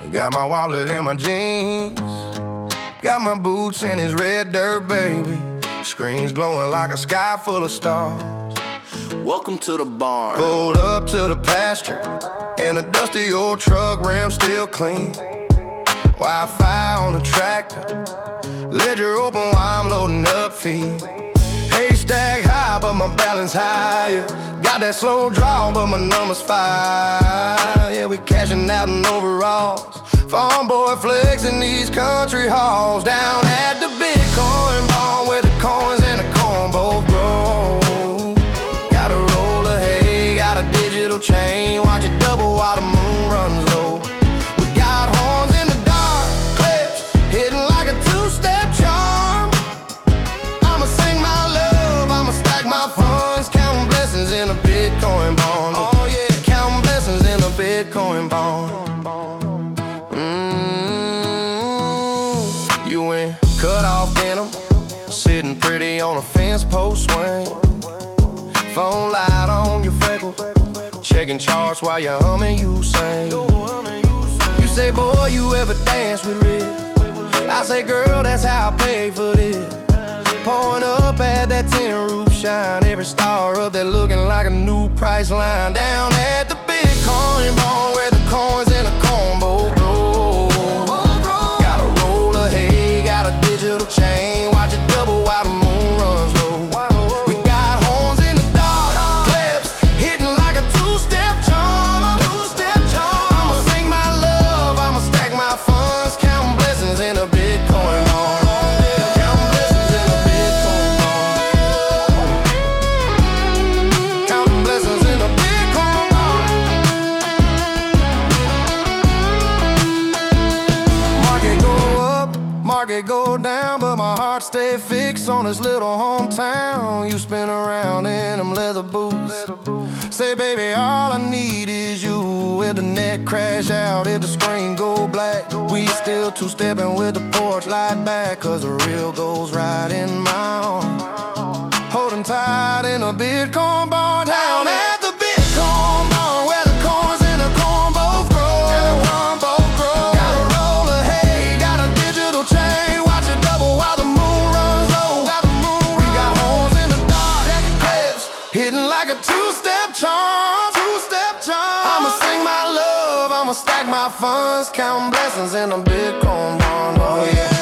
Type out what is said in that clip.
Got my wallet in my jeans, got my boots in his red dirt, baby. Screens glowing like a sky full of stars. Welcome to the barn. Pulled up to the pasture in a dusty old truck, rim still clean. Wi-Fi on the tractor, ledger open while I'm loading up feed. Haystack high, but my balance higher. Got that slow draw, but my numbers fire. Yeah, we cashing out in overalls. Farm boy flexing these country halls. Down at the Bitcoin barn where the coins and the corn both grow. Got a roll of hay, got a digital chain. Watch it double while the moon runs low. We got horns in the dark, clips hitting like a two-step charm. I'ma sing my love, I'ma stack my funds, counting blessings in a Bitcoin barn. Oh yeah, counting blessings in a Bitcoin barn. You in cut off denim, sitting pretty on a fence post swing. Phone light on your freckle, checking charts while you're humming, you sing. You say, boy, you ever dance with Rick? I say, girl, that's how I pay for this. Pouring up at that tin roof shine, every star up there looking like a new price line. Down at the Bitcoin barn where the coins in a corn both grow. Got a roll of hay, got a digital chain. Watch it double while the moon runs low. We got horns in the dark, clips hitting like a two-step charm. I'ma sing my love, I'ma stack my funds, counting blessings in a Bitcoin barn. Counting blessings in a Bitcoin barn. Counting blessings in a Bitcoin barn. Market go up, market go down, but my heart stay fixed on this little hometown. You spin around in them leather boots. Say, baby, all I need is you. If the net crash out, if the screen go black, we still two-stepping with the porch light back. Cause the real goes right in my arm. Holding tight in a Bitcoin barn. Down at the Bitcoin barn where the coins and the corn both grow. Got a roll of hay, got a digital chain. Watch it double while the moon runs low. We got horns in the dark, clips hitting like a two-step charm. I'ma sing my love, I'ma stack my funds, counting blessings in a Bitcoin barn. Oh yeah.